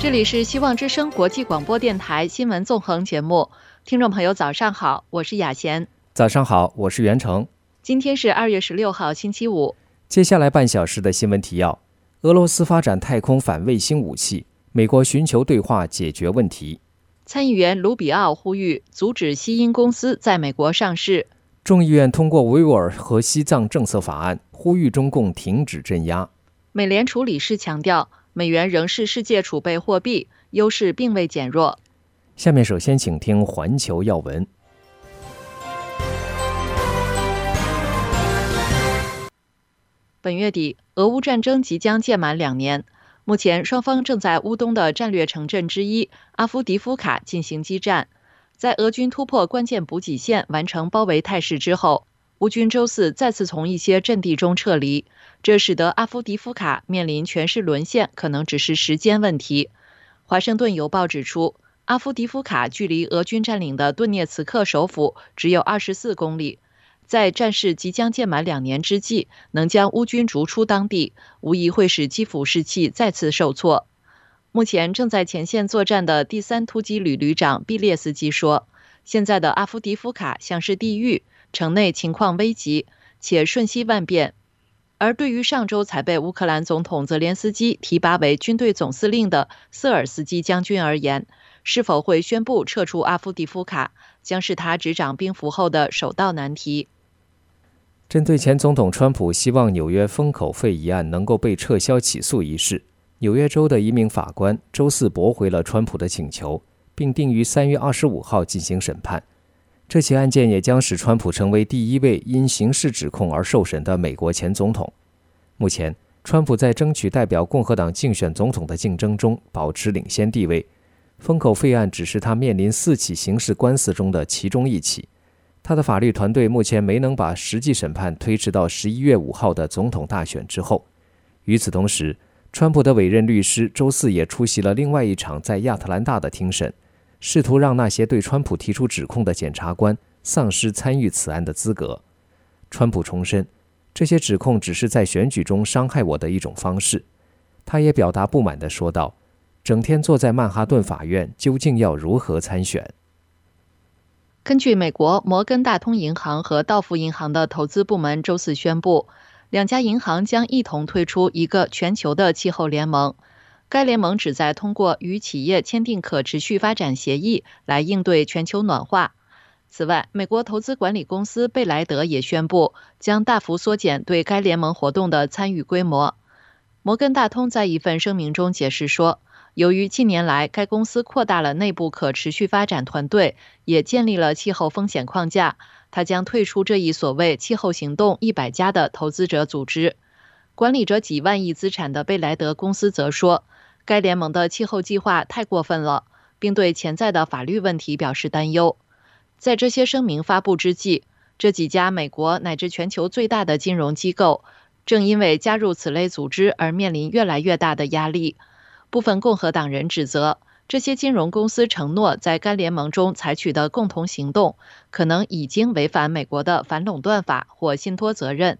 这里是希望之声国际广播电台新闻纵横节目，听众朋友早上好，我是雅贤。 早上好，我是袁成。 今天是2月16号星期五。 接下来半小时的新闻提要：俄罗斯发展太空反卫星武器，美国寻求对话解决问题。 参议员卢比奥呼吁阻止西因公司在美国上市。 众议院通过维吾尔和西藏政策法案，呼吁中共停止镇压。 美联储理事强调，美元仍是世界储备货币，优势并未减弱。 下面首先请听环球要闻。 本月底，俄乌战争即将届满2年。目前，双方正在乌东的战略城镇之一阿夫迪夫卡进行激战。在俄军突破关键补给线，完成包围态势之后，乌军周四再次从一些阵地中撤离，这使得阿夫迪夫卡面临全市沦陷可能只是时间问题。华盛顿邮报指出，阿夫迪夫卡距离俄军占领的顿涅茨克首府只有24公里。在战事即将届满2年之际，能将乌军逐出当地，无疑会使基辅士气再次受挫。目前正在前线作战的第3突击旅旅长毕列斯基说，现在的阿夫迪夫卡像是地狱，城内情况危急，且瞬息万变。而对于上周才被乌克兰总统泽连斯基提拔为军队总司令的瑟尔斯基将军而言，是否会宣布撤出阿夫迪夫卡，将是他执掌兵符后的首道难题。 针对前总统川普希望纽约封口费一案能够被撤销起诉一事，纽约州的一名法官周四驳回了川普的请求，并定于3月25号进行审判。这起案件也将使川普成为第一位因刑事指控而受审的美国前总统。目前，川普在争取代表共和党竞选总统的竞争中保持领先地位。封口费案只是他面临4起刑事官司中的其中1起。他的法律团队目前没能把实际审判推迟到11月5号的总统大选之后。与此同时，川普的委任律师周四也出席了另外一场在亚特兰大的听审，试图让那些对川普提出指控的检察官丧失参与此案的资格。川普重申，这些指控只是在选举中伤害我的一种方式。他也表达不满地说道，整天坐在曼哈顿法院，究竟要如何参选？ 根据美国摩根大通银行和道富银行的投资部门周四宣布，2家银行将一同推出一个全球的气候联盟。该联盟旨在通过与企业签订可持续发展协议来应对全球暖化。此外，美国投资管理公司贝莱德也宣布将大幅缩减对该联盟活动的参与规模。摩根大通在一份声明中解释说，由于近年来该公司扩大了内部可持续发展团队，也建立了气候风险框架，它将退出这一所谓气候行动100家的投资者组织。管理着几万亿资产的贝莱德公司则说，该联盟的气候计划太过分了，并对潜在的法律问题表示担忧。在这些声明发布之际，这几家美国乃至全球最大的金融机构正因为加入此类组织而面临越来越大的压力。部分共和党人指责，这些金融公司承诺在该联盟中采取的共同行动，可能已经违反美国的反垄断法或信托责任。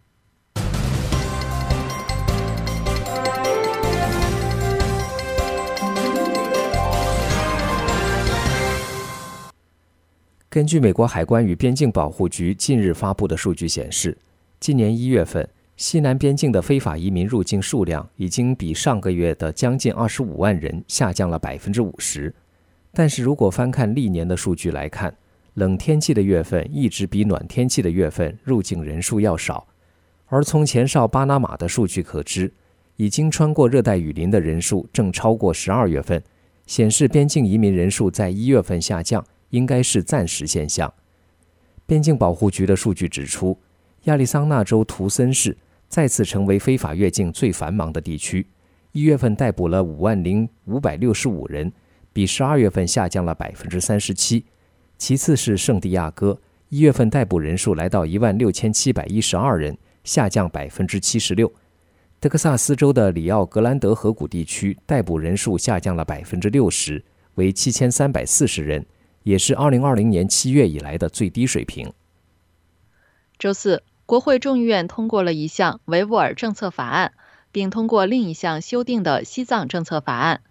根据美国海关与边境保护局近日发布的数据显示，今年1月份，西南边境的非法移民入境数量已经比上个月的将近25万人下降了50%。但是如果翻看历年的数据来看，冷天气的月份一直比暖天气的月份入境人数要少。而从前哨巴拿马的数据可知，已经穿过热带雨林的人数正超过12月份，显示边境移民人数在1月份下降应该是暂时现象。边境保护局的数据指出，亚利桑那州图森市再次成为非法越境最繁忙的地区，1月份逮捕了50565人，比12月份下降了37%。其次是圣地亚哥，1月份逮捕人数来到16712人，下降76%。德克萨斯州的里奥格兰德河谷地区逮捕人数下降了60%，为7340人，也是2020年7月以来的最低水平。 周四，国会众议院通过了一项维吾尔政策法案，并通过另一项修订的西藏政策法案。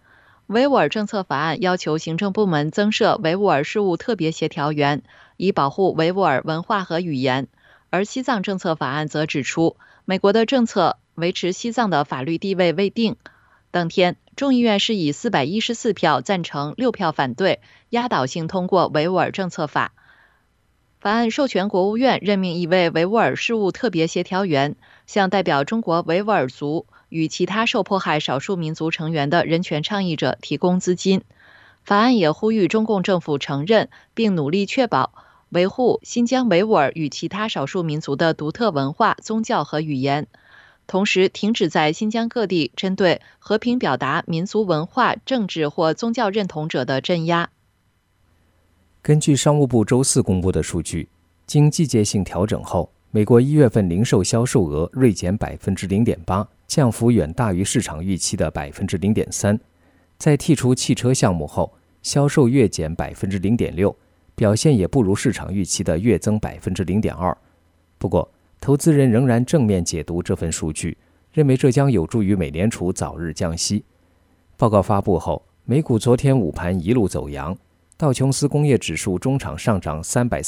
维吾尔政策法案要求行政部门增设维吾尔事务特别协调员，以保护维吾尔文化和语言。而西藏政策法案则指出，美国的政策维持西藏的法律地位未定。当天，众议院是以414票赞成、6票反对，压倒性通过维吾尔政策法。法案授权国务院任命一位维吾尔事务特别协调员，向代表中国维吾尔族与其他受迫害少数民族成员的人权倡议者提供资金。法案也呼吁中共政府承认并努力确保维护新疆维吾尔与其他少数民族的独特文化、宗教和语言，同时停止在新疆各地针对和平表达民族文化、政治或宗教认同者的镇压。 根据商务部周四公布的数据，经季节性调整后，美国1月份零售销售额锐减 0.8%， 降幅远大于市场预期的 0.3%。在剔除汽车项目后，销售月减 0.6%， 表现也不如市场预期的月增 0.2%。不过，投资人仍然正面解读这份数据，认为这将有助于美联储早日降息。报告发布后，美股昨天午盘一路走阳，道琼斯工业指数中场上涨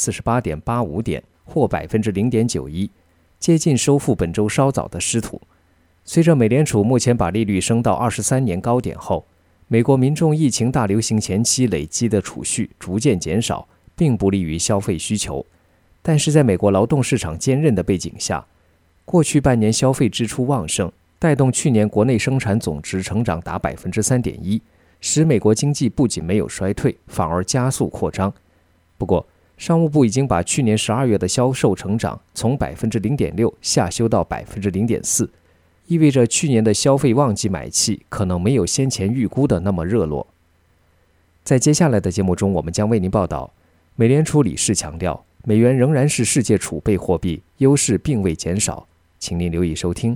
348.85 点，或 0.91%， 接近收复本周稍早的失土。随着美联储目前把利率升到23年高点后，美国民众疫情大流行前期累积的储蓄逐渐减少，并不利于消费需求。但是在美国劳动市场坚韧的背景下，过去半年消费支出旺盛，带动去年国内生产总值成长达 3.1%， 使美国经济不仅没有衰退，反而加速扩张。不过，商务部已经把去年12月的销售成长从 0.6% 下修到 0.4%， 意味着去年的消费旺季买气可能没有先前预估的那么热络。在接下来的节目中，我们将为您报道，美联储理事强调，美元仍然是世界储备货币，优势并未减少。请您留意收听。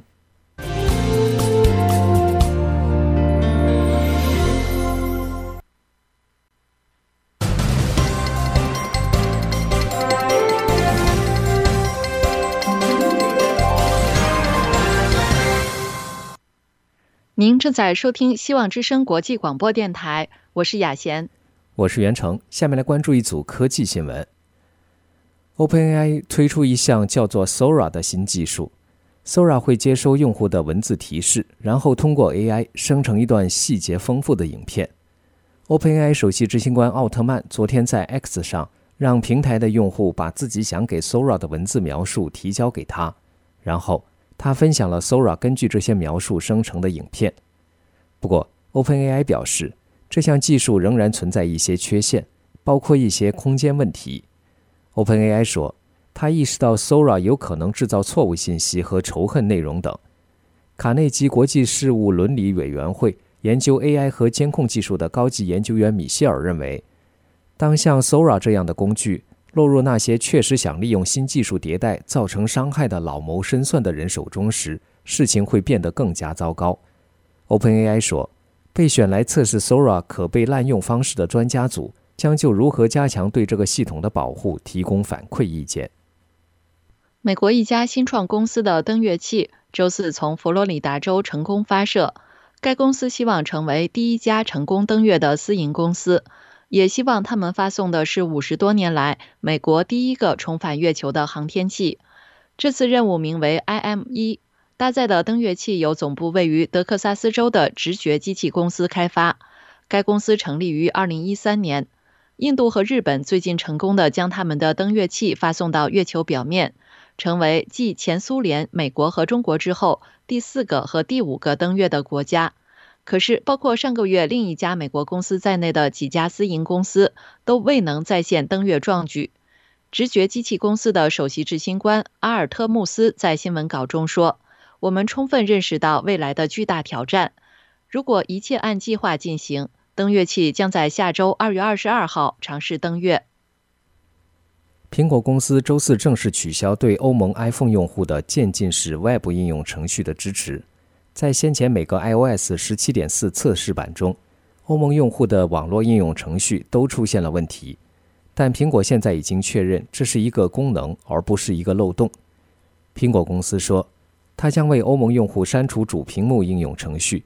您正在收听希望之声国际广播电台，我是雅贤， 我是袁成。下面来关注一组科技新闻。OpenAI 推出一项叫做 Sora 的新技术。Sora 会接收用户的文字提示，然后通过 AI 生成一段细节丰富的影片。OpenAI 首席执行官奥特曼昨天在 X 上让平台的用户把自己想给 Sora 的文字描述提交给他，然后他分享了 Sora 根据这些描述生成的影片。不过 OpenAI 表示，这项技术仍然存在一些缺陷，包括一些空间问题。OpenAI 说，他意识到 Sora 有可能制造错误信息和仇恨内容等。卡内基国际事务伦理委员会研究 AI 和监控技术的高级研究员米歇尔认为，当像 Sora 这样的工具落入那些确实想利用新技术迭代造成伤害的老谋深算的人手中时，事情会变得更加糟糕。OpenAI 说，被选来测试 Sora 可被滥用方式的专家组将就如何加强对这个系统的保护提供反馈意见。 美国一家新创公司的登月器周四从佛罗里达州成功发射，该公司希望成为第一家成功登月的私营公司，也希望他们发送的是50多年来美国第一个重返月球的航天器。这次任务名为 IM-1， 搭载的登月器由总部位于德克萨斯州的直觉机器公司开发。该公司成立于2013年。印度和日本最近成功地将他们的登月器发送到月球表面，成为继前苏联、美国和中国之后第4个和第5个登月的国家。可是，包括上个月另一家美国公司在内的几家私营公司都未能再现登月壮举。直觉机器公司的首席执行官阿尔特穆斯在新闻稿中说：“我们充分认识到未来的巨大挑战。如果一切按计划进行，登月器将在下周2月22号尝试登月。” 苹果公司周四正式取消对欧盟 iPhone 用户的渐进式 Web 应用程序的支持。在先前每个 iOS 17.4 测试版中，欧盟用户的网络应用程序都出现了问题，但苹果现在已经确认这是一个功能，而不是一个漏洞。苹果公司说，它将为欧盟用户删除主屏幕应用程序，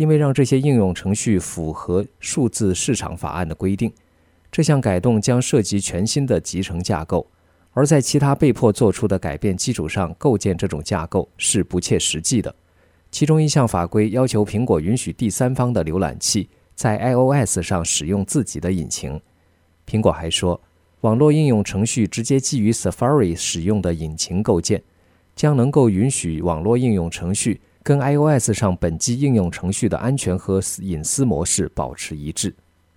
因为让这些应用程序符合数字市场法案的规定。这项改动将涉及全新的集成架构，而在其他被迫做出的改变基础上构建这种架构是不切实际的。其中一项法规要求苹果允许第三方的浏览器在 iOS 上使用自己的引擎。苹果还说，网络应用程序直接基于 Safari 使用的引擎构建，将能够允许网络应用程序跟 iOS 上本机应用程序的安全和隐私模式保持一致。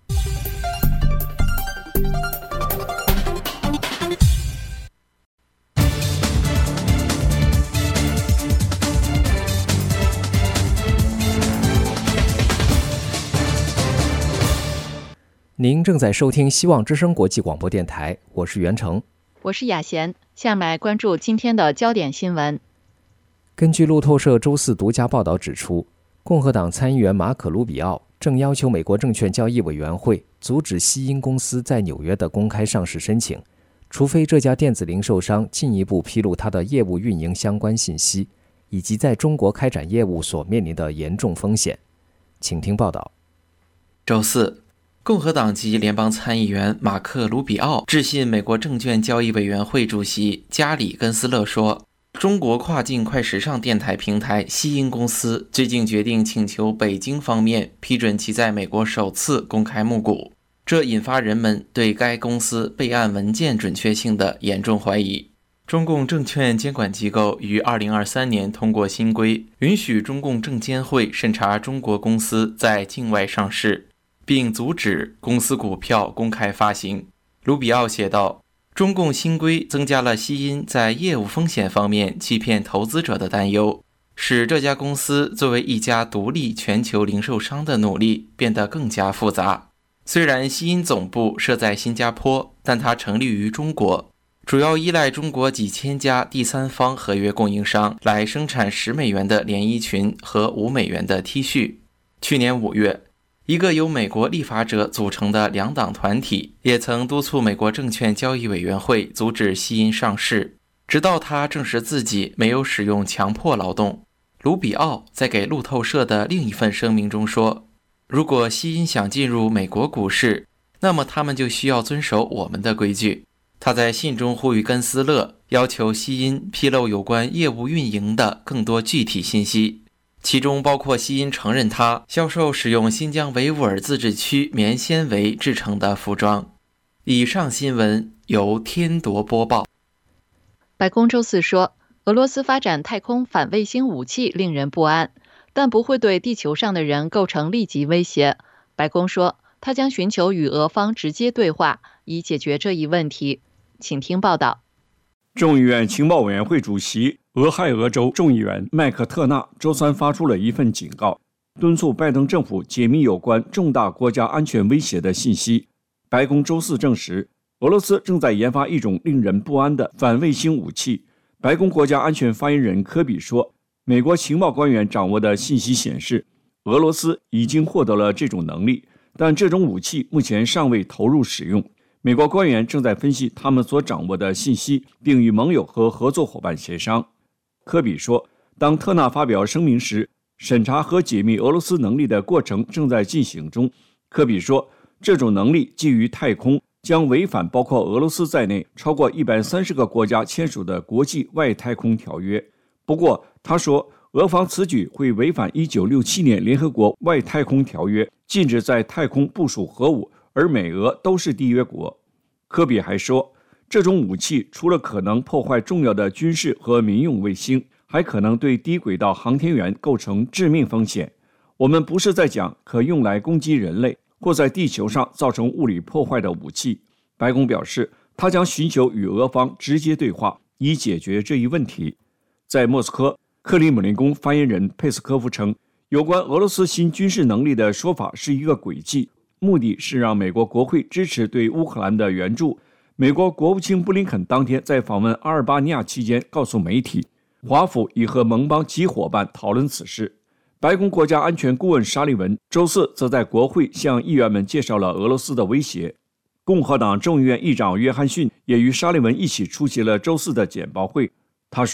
您正在收听希望之声国际广播电台，我是袁成， 我是雅贤。下面来关注今天的焦点新闻。 根据路透社周四独家报道指出，共和党参议员马可·卢比奥正要求美国证券交易委员会阻止西因公司在纽约的公开上市申请，除非这家电子零售商进一步披露它的业务运营相关信息，以及在中国开展业务所面临的严重风险。请听报道。 周四，共和党籍联邦参议员马克·卢比奥致信美国证券交易委员会主席加里·根斯勒说，中国跨境快时尚电台平台西因公司最近决定请求北京方面批准其在美国首次公开募股，这引发人们对该公司备案文件准确性的严重怀疑。中共证券监管机构于2023年通过新规，允许中共证监会审查中国公司在境外上市，并阻止公司股票公开发行。卢比奥写道，中共新规增加了西因在业务风险方面欺骗投资者的担忧，使这家公司作为一家独立全球零售商的努力变得更加复杂。虽然西因总部设在新加坡，但它成立于中国，主要依赖中国几千家第三方合约供应商来生产10美元的连衣裙和5美元的 T 恤。去年5月，一个由美国立法者组成的两党团体也曾督促美国证券交易委员会阻止西因上市，直到他证实自己没有使用强迫劳动。卢比奥在给路透社的另一份声明中说，如果西因想进入美国股市，那么他们就需要遵守我们的规矩。他在信中呼吁根斯勒要求西因披露有关业务运营的更多具体信息，其中包括西因承认他销售使用新疆维吾尔自治区棉纤维制成的服装。以上新闻由天铎播报。 白宫周四说，俄罗斯发展太空反卫星武器令人不安，但不会对地球上的人构成立即威胁。白宫说，他将寻求与俄方直接对话，以解决这一问题。请听报道。 众议院情报委员会主席俄亥俄州众议员麦克特纳周三发出了一份警告，敦促拜登政府解密有关重大国家安全威胁的信息。白宫周四证实，俄罗斯正在研发一种令人不安的反卫星武器。白宫国家安全发言人科比说，美国情报官员掌握的信息显示，俄罗斯已经获得了这种能力，但这种武器目前尚未投入使用。美国官员正在分析他们所掌握的信息，并与盟友和合作伙伴协商。科比说，当特纳发表声明时，审查和解密俄罗斯能力的过程正在进行中。科比说，这种能力基于太空，将违反包括俄罗斯在内超过130个国家签署的国际外太空条约。不过，他说，俄方此举会违反1967年联合国外太空条约，禁止在太空部署核武，而美俄都是缔约国。科比还说，这种武器除了可能破坏重要的军事和民用卫星，还可能对低轨道航天员构成致命风险。我们不是在讲可用来攻击人类或在地球上造成物理破坏的武器。白宫表示，他将寻求与俄方直接对话，以解决这一问题。在莫斯科，克里姆林宫发言人佩斯科夫称，有关俄罗斯新军事能力的说法是一个诡计，目的是让美国国会支持对乌克兰的援助。美国国务卿布林肯当天在访问阿尔巴尼亚期间告诉媒体，华府已和盟邦及伙伴讨论此事。白宫国家安全顾问沙利文周四则在国会向议员们介绍了俄罗斯的威胁。共和党众议院议长约翰逊也与沙利文一起出席了周四的简报会。他说，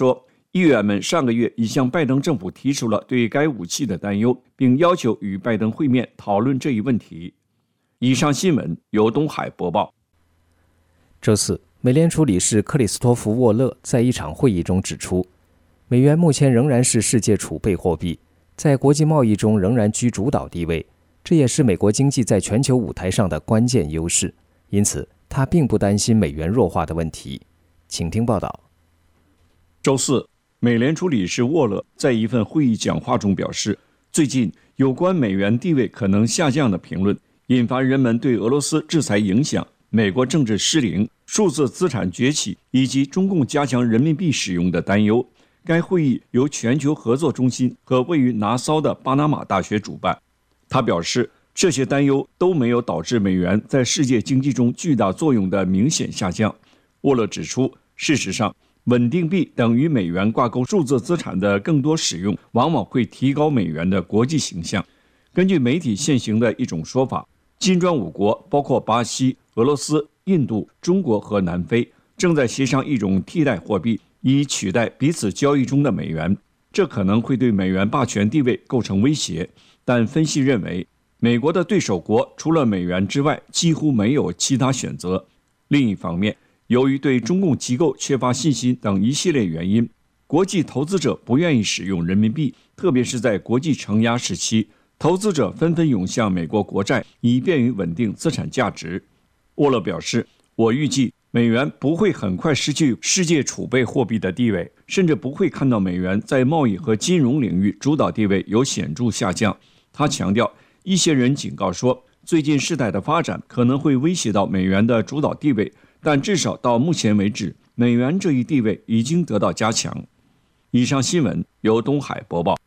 议员们上个月已向拜登政府提出了对该武器的担忧，并要求与拜登会面讨论这一问题。以上新闻由东海播报。 周四，美联储理事克里斯托弗·沃勒在一场会议中指出，美元目前仍然是世界储备货币，在国际贸易中仍然居主导地位，这也是美国经济在全球舞台上的关键优势。因此，他并不担心美元弱化的问题。请听报道。 周四，美联储理事沃勒在一份会议讲话中表示，最近有关美元地位可能下降的评论，引发人们对俄罗斯制裁影响、美国政治失灵、数字资产崛起以及中共加强人民币使用的担忧。该会议由全球合作中心和位于拿骚的巴拿马大学主办。他表示，这些担忧都没有导致美元在世界经济中巨大作用的明显下降。沃勒指出，事实上，稳定币等于美元挂钩数字资产的更多使用，往往会提高美元的国际形象。根据媒体现行的一种说法，金砖5国包括巴西、俄罗斯、印度、中国和南非，正在协商一种替代货币，以取代彼此交易中的美元。这可能会对美元霸权地位构成威胁，但分析认为，美国的对手国除了美元之外几乎没有其他选择。另一方面，由于对中共机构缺乏信心等一系列原因，国际投资者不愿意使用人民币，特别是在国际承压时期，投资者纷纷涌向美国国债，以便于稳定资产价值。沃勒表示，我预计美元不会很快失去世界储备货币的地位，甚至不会看到美元在贸易和金融领域主导地位有显著下降。他强调，一些人警告说，最近事态的发展可能会威胁到美元的主导地位，但至少到目前为止，美元这一地位已经得到加强。以上新闻由东海播报。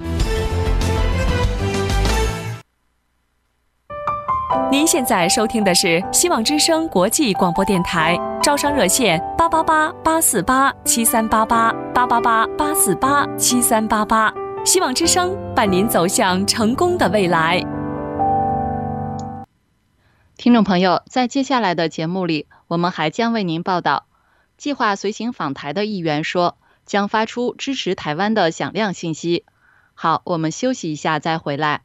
您现在收听的是希望之声国际广播电台，招商热线888-848-7388，888-848-7388，希望之声伴您走向成功的未来。 听众朋友，在接下来的节目里，我们还将为您报道，计划随行访台的议员说，将发出支持台湾的响亮信息。好，我们休息一下再回来。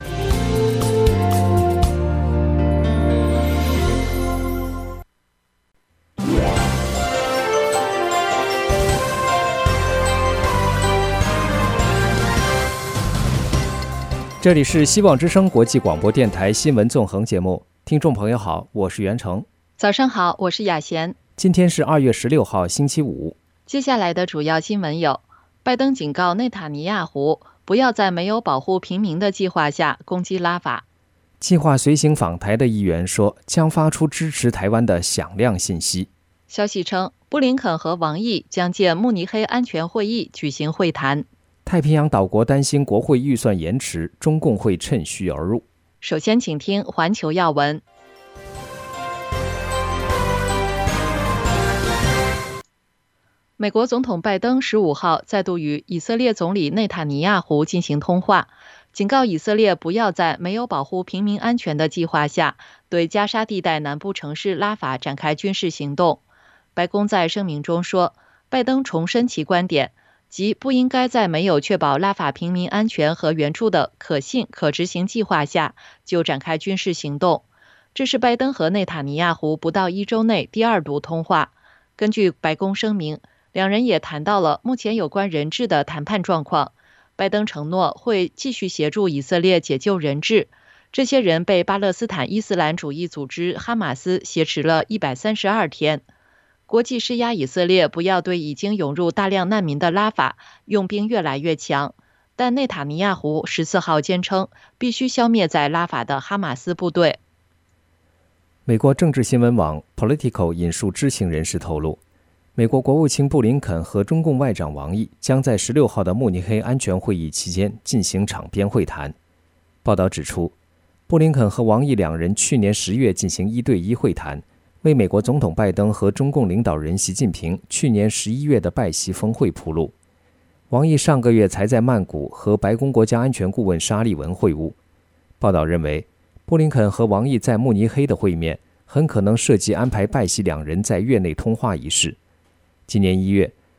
这里是希望之声国际广播电台新闻纵横节目，听众朋友好，我是袁成。 早上好，我是雅贤。 今天是2月16号，星期五。 接下来的主要新闻有：拜登警告内塔尼亚胡不要在没有保护平民的计划下攻击拉法。 计划随行访台的议员说，将发出支持台湾的响亮信息。 消息称，布林肯和王毅将借慕尼黑安全会议举行会谈。 太平洋岛国担心国会预算延迟，中共会趁虚而入。 首先请听环球要闻。美国总统拜登15号再度与以色列总理内塔尼亚胡进行通话，警告以色列不要在没有保护平民安全的计划下对加沙地带南部城市拉法展开军事行动。白宫在声明中说，拜登重申其观点，即不应该在没有确保拉法平民安全和援助的可信可执行计划下就展开军事行动。这是拜登和内塔尼亚胡不到1周内第2度通话。根据白宫声明，两人也谈到了目前有关人质的谈判状况。拜登承诺会继续协助以色列解救人质，这些人被巴勒斯坦伊斯兰主义组织哈马斯挟持了132天。国际施压以色列不要对已经涌入大量难民的拉法用兵越来越强，但内塔尼亚胡14号坚称必须消灭在拉法的哈马斯部队。 美国政治新闻网 Politico 引述知情人士透露，美国国务卿布林肯和中共外长王毅将在16号的慕尼黑安全会议期间进行场边会谈。报道指出，布林肯和王毅两人去年10月进行1对1会谈，为美国总统拜登和中共领导人习近平去年11月的拜习峰会铺路。王毅上个月才在曼谷和白宫国家安全顾问沙利文会晤。报道认为，布林肯和王毅在慕尼黑的会面很可能涉及安排拜习两人在月内通话一事。今年1月，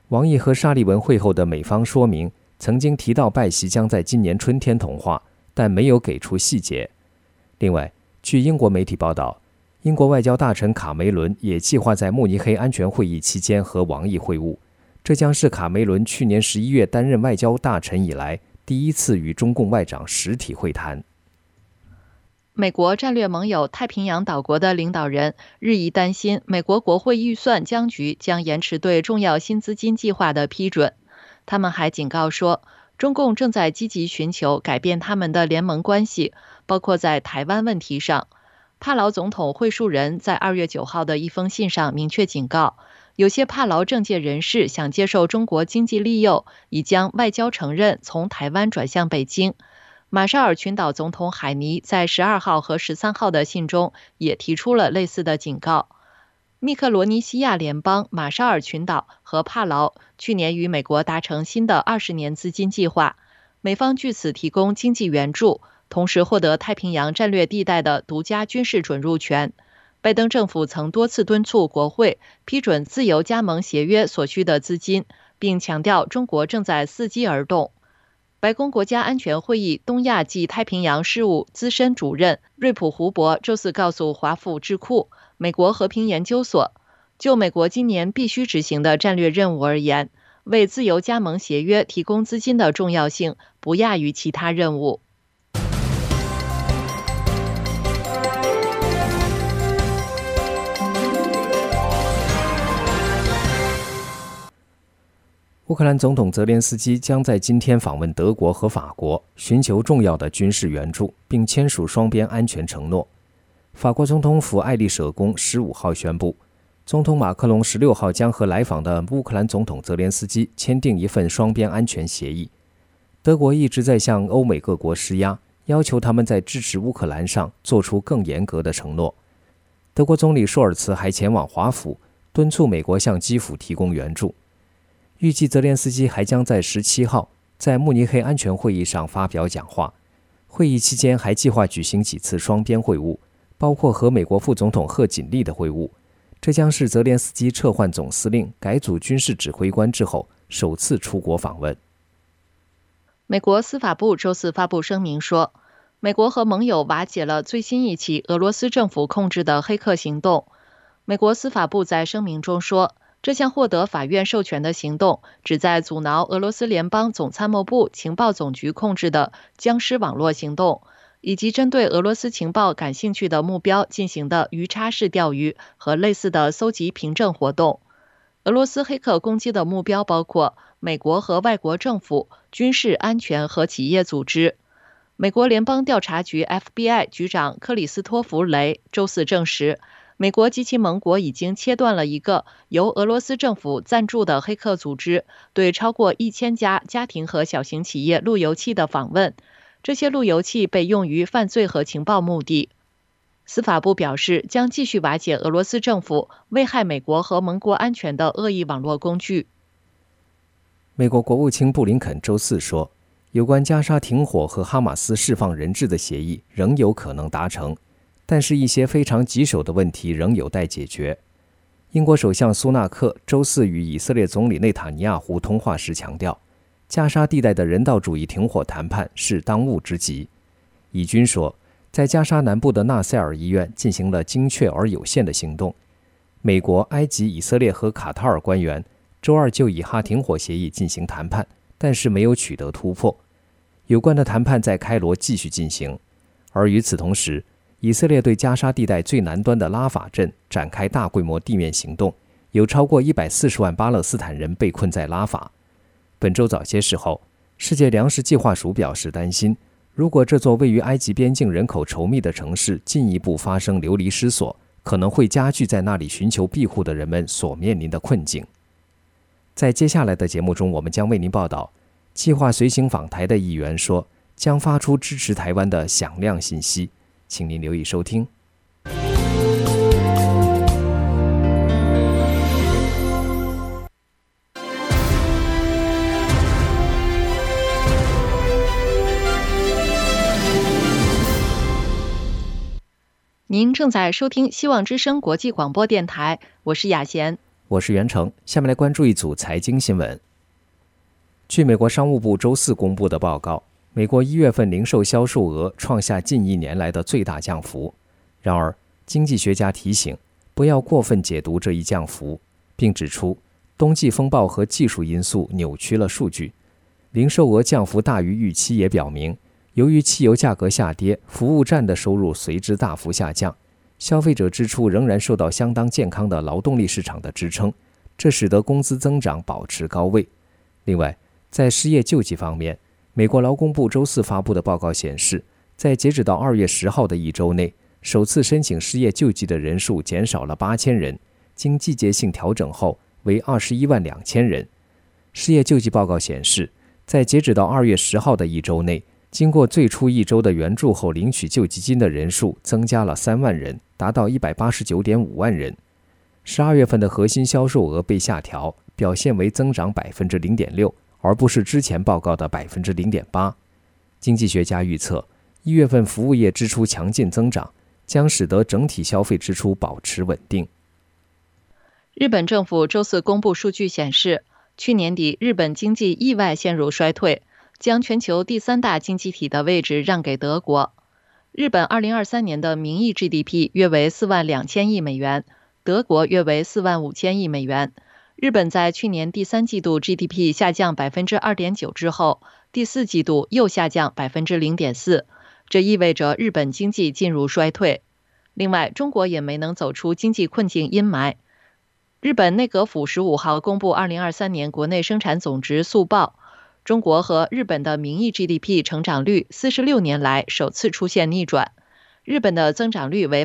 王毅和沙利文会后的美方说明，曾经提到拜习将在今年春天通话，但没有给出细节。另外，据英国媒体报道，英国外交大臣卡梅伦也计划在慕尼黑安全会议期间和王毅会晤，这将是卡梅伦去年11月担任外交大臣以来第一次与中共外长实体会谈。 美国战略盟友太平洋岛国的领导人日益担心美国国会预算僵局将延迟对重要新资金计划的批准。他们还警告说，中共正在积极寻求改变他们的联盟关系，包括在台湾问题上。帕劳总统会述人在2月9号的一封信上明确警告，有些帕劳政界人士想接受中国经济利诱，以将外交承认从台湾转向北京。马绍尔群岛总统海尼在12号和13号的信中也提出了类似的警告。密克罗尼西亚联邦、马绍尔群岛和帕劳去年与美国达成新的20年资金计划，美方据此提供经济援助，同时获得太平洋战略地带的独家军事准入权。拜登政府曾多次敦促国会批准自由加盟协约所需的资金，并强调中国正在伺机而动。白宫国家安全会议东亚及太平洋事务资深主任瑞普·胡博周四告诉华府智库美国和平研究所，就美国今年必须执行的战略任务而言，为自由加盟协约提供资金的重要性不亚于其他任务。 乌克兰总统泽连斯基将在今天访问德国和法国，寻求重要的军事援助，并签署双边安全承诺。法国总统府爱丽舍宫15号宣布，总统马克龙16号将和来访的乌克兰总统泽连斯基签订一份双边安全协议。德国一直在向欧美各国施压，要求他们在支持乌克兰上做出更严格的承诺。德国总理舒尔茨还前往华府，敦促美国向基辅提供援助。预计泽连斯基还将在17号在慕尼黑安全会议上发表讲话，会议期间还计划举行几次双边会晤，包括和美国副总统贺锦丽的会晤。这将是泽连斯基撤换总司令、改组军事指挥官之后首次出国访问。 美国司法部周四发布声明说，美国和盟友瓦解了最新一起俄罗斯政府控制的黑客行动。美国司法部在声明中说，这项获得法院授权的行动旨在阻挠俄罗斯联邦总参谋部情报总局控制的僵尸网络行动，以及针对俄罗斯情报感兴趣的目标进行的鱼叉式钓鱼和类似的搜集凭证活动。俄罗斯黑客攻击的目标包括美国和外国政府、军事安全和企业组织。美国联邦调查局 FBI 局长克里斯托弗·雷周四证实，美国及其盟国已经切断了一个由俄罗斯政府赞助的黑客组织对超过1000家家庭和小型企业路由器的访问，这些路由器被用于犯罪和情报目的。司法部表示，将继续瓦解俄罗斯政府危害美国和盟国安全的恶意网络工具。 美国国务卿布林肯周四说，有关加沙停火和哈马斯释放人质的协议仍有可能达成，但是一些非常棘手的问题仍有待解决。英国首相苏纳克周四与以色列总理内塔尼亚胡通话时强调，加沙地带的人道主义停火谈判是当务之急。以军说，在加沙南部的纳赛尔医院进行了精确而有限的行动。美国、埃及、以色列和卡塔尔官员周二就以哈停火协议进行谈判，但是没有取得突破。有关的谈判在开罗继续进行，而与此同时，以色列对加沙地带最南端的拉法镇展开大规模地面行动，有超过140万巴勒斯坦人被困在拉法。本周早些时候，世界粮食计划署表示担心，如果这座位于埃及边境人口稠密的城市进一步发生流离失所，可能会加剧在那里寻求庇护的人们所面临的困境。在接下来的节目中，我们将为您报道，计划随行访台的议员说，将发出支持台湾的响亮信息，请您留意收听。 您正在收听希望之声国际广播电台，我是雅贤， 我是袁成，下面来关注一组财经新闻。据美国商务部周四公布的报告，美国1月份零售销售额创下近1年来的最大降幅。然而，经济学家提醒，不要过分解读这一降幅，并指出，冬季风暴和技术因素扭曲了数据。零售额降幅大于预期也表明，由于汽油价格下跌，服务站的收入随之大幅下降。消费者支出仍然受到相当健康的劳动力市场的支撑，这使得工资增长保持高位。另外，在失业救济方面，美国劳工部周四发布的报告显示，在截止到2月10号的一周内，首次申请失业救济的人数减少了8000人，经季节性调整后为212000人。失业救济报告显示，在截止到2月10号的一周内，经过最初一周的援助后领取救济金的人数增加了3万人，达到189.5万人。12月份的核心销售额被下调，表现为增长 0.6%， 而不是之前报告的 0.8%。经济学家预测，1月份服务业支出强劲增长，将使得整体消费支出保持稳定。 日本政府周四公布数据显示，去年底日本经济意外陷入衰退，将全球第3大经济体的位置让给德国。日本2023年的名义 GDP 约为42000亿美元，德国约为45000亿美元。日本在去年第3季度 GDP 下降 2.9% 之后，第4季度又下降 0.4%， 这意味着日本经济进入衰退。另外，中国也没能走出经济困境阴霾。日本内阁府15号公布2023年国内生产总值速报，中国和日本的名义 GDP 成长率46年来首次出现逆转，日本的增长率为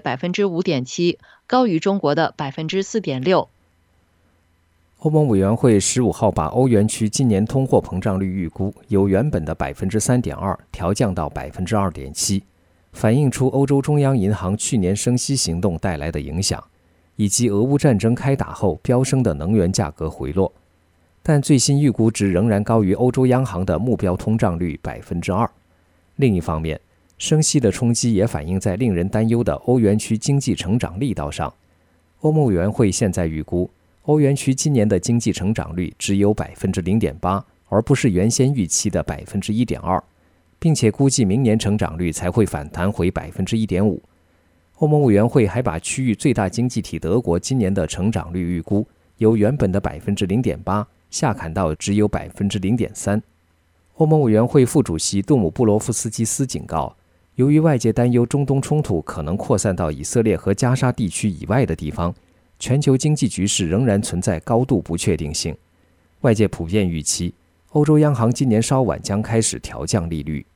5.7%， 高于中国的 4.6%。 欧盟委员会15号把欧元区今年通货膨胀率预估由原本的 3.2% 调降到 2.7%， 反映出欧洲中央银行去年升息行动带来的影响，以及俄乌战争开打后飙升的能源价格回落。但最新预估值仍然高于欧洲央行的目标通胀率 2%。 另一方面，升息的冲击也反映在令人担忧的欧元区经济成长力道上。欧盟委员会现在预估，欧元区今年的经济成长率只有 0.8%， 而不是原先预期的 1.2%， 并且估计明年成长率才会反弹回 1.5%。 欧盟委员会还把区域最大经济体德国今年的成长率预估由原本的 0.8% 下砍到只有 0.3%。 欧盟委员会副主席杜姆布罗夫斯基斯警告，由于外界担忧中东冲突可能扩散到以色列和加沙地区以外的地方，全球经济局势仍然存在高度不确定性。外界普遍预期，欧洲央行今年稍晚将开始调降利率。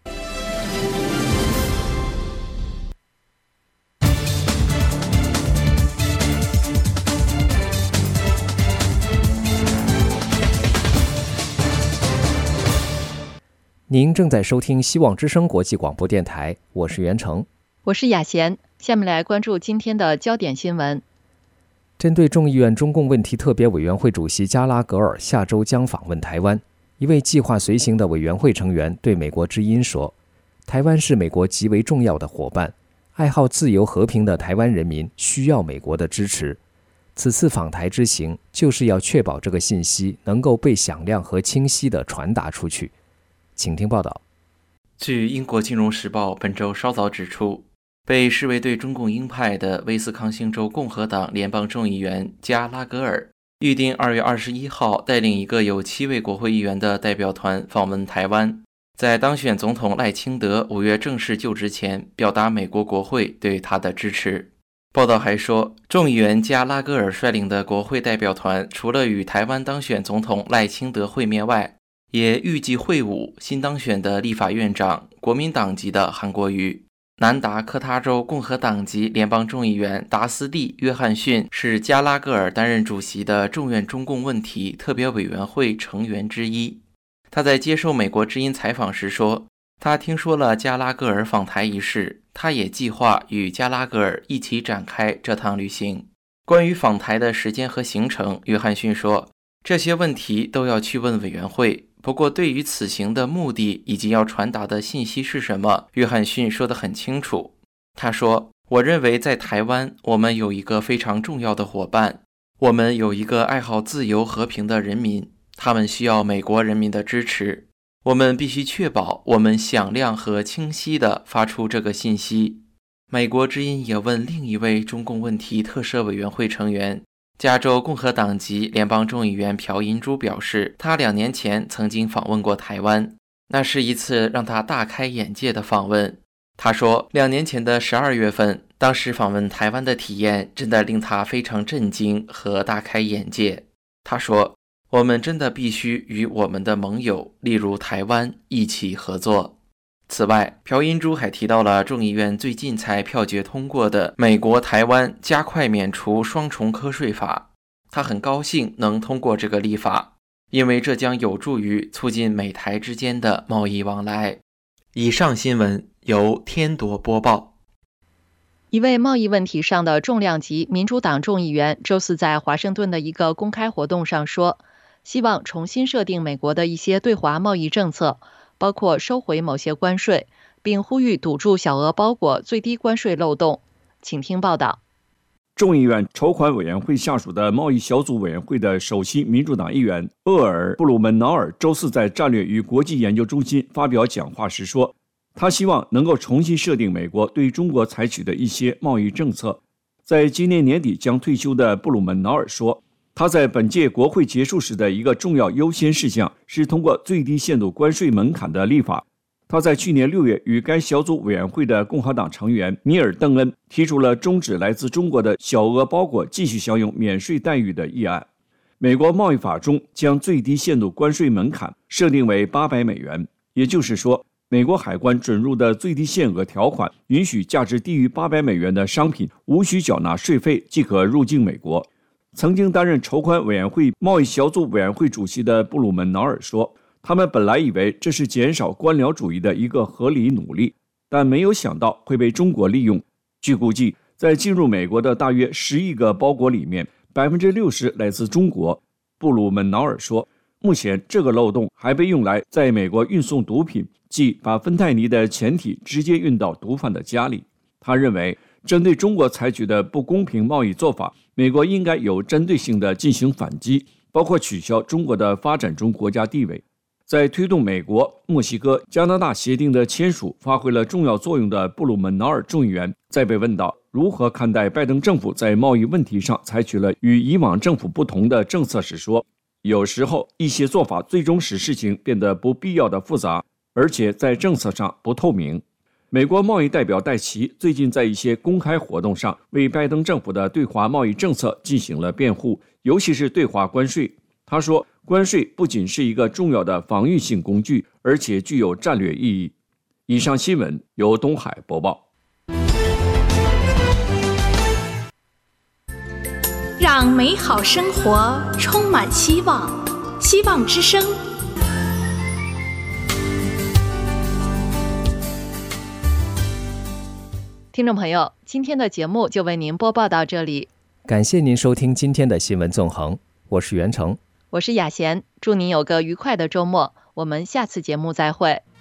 您正在收听希望之声国际广播电台，我是袁成， 我是雅贤。下面来关注今天的焦点新闻。 针对众议院中共问题特别委员会主席加拉格尔下周将访问台湾，一位计划随行的委员会成员对美国之音说，台湾是美国极为重要的伙伴，爱好自由和平的台湾人民需要美国的支持。此次访台之行就是要确保这个信息能够被响亮和清晰地传达出去。请听报道。 据英国金融时报本周稍早指出，被视为对中共鹰派的威斯康星州共和党联邦众议员加拉格尔预定2月21号带领一个有7位国会议员的代表团访问台湾，在当选总统赖清德5月正式就职前表达美国国会对他的支持。报道还说，众议员加拉格尔率领的国会代表团除了与台湾当选总统赖清德会面外，也预计会晤新当选的立法院长国民党籍的韩国瑜。南达科他州共和党籍联邦众议员达斯蒂·约翰逊是加拉格尔担任主席的众院中共问题特别委员会成员之一。他在接受美国之音采访时说，他听说了加拉格尔访台一事，他也计划与加拉格尔一起展开这趟旅行。关于访台的时间和行程，约翰逊说，这些问题都要去问委员会，不过对于此行的目的以及要传达的信息是什么，约翰逊说得很清楚。他说，我认为在台湾我们有一个非常重要的伙伴， 我们有一个爱好自由和平的人民，他们需要美国人民的支持。我们必须确保我们响亮和清晰地发出这个信息。美国之音也问另一位中共问题特设委员会成员，加州共和党籍联邦众议员朴银珠表示，他2年前曾经访问过台湾，那是一次让他大开眼界的访问。他说，2年前的12月份，当时访问台湾的体验真的令他非常震惊和大开眼界。他说，我们真的必须与我们的盟友，例如台湾，一起合作。此外，朴银珠还提到了众议院最近才票决通过的美国台湾加快免除双重课税法。他很高兴能通过这个立法，因为这将有助于促进美台之间的贸易往来。以上新闻由天铎播报。 一位贸易问题上的重量级民主党众议员周四在华盛顿的一个公开活动上说，希望重新设定美国的一些对华贸易政策，包括收回某些关税，并呼吁堵住小额包裹最低关税漏洞。请听报道。 众议院筹款委员会下属的贸易小组委员会的首席民主党议员厄尔·布鲁门瑙尔周四在战略与国际研究中心发表讲话时说，他希望能够重新设定美国对中国采取的一些贸易政策。在今年年底将退休的布鲁门瑙尔说，他在本届国会结束时的一个重要优先事项是通过最低限度关税门槛的立法。他在去年6月与该小组委员会的共和党成员米尔邓恩提出了终止来自中国的小额包裹继续享有免税待遇的议案。美国贸易法中将最低限度关税门槛设定为$800，也就是说，美国海关准入的最低限额条款允许价值低于$800的商品无需缴纳税费即可入境美国。曾经担任筹款委员会贸易小组委员会主席的布鲁门瑙尔说，他们本来以为这是减少官僚主义的一个合理努力，但没有想到会被中国利用。据估计，在进入美国的大约10亿个包裹里面，60%来自中国。布鲁门瑙尔说，目前这个漏洞还被用来在美国运送毒品，即把芬太尼的前体直接运到毒贩的家里。他认为，针对中国采取的不公平贸易做法，美国应该有针对性地进行反击，包括取消中国的发展中国家地位。在推动美国、墨西哥、加拿大协定的签署发挥了重要作用的布鲁门瑙尔众议员，在被问到如何看待拜登政府在贸易问题上采取了与以往政府不同的政策时说，有时候一些做法最终使事情变得不必要的复杂，而且在政策上不透明。美国贸易代表戴奇最近在一些公开活动上为拜登政府的对华贸易政策进行了辩护，尤其是对华关税。他说，关税不仅是一个重要的防御性工具，而且具有战略意义。以上新闻由东海播报。 让美好生活充满希望，希望之声。 听众朋友，今天的节目就为您播报到这里。 感谢您收听今天的新闻纵横，我是袁成， 我是雅贤，祝您有个愉快的周末，我们下次节目再会。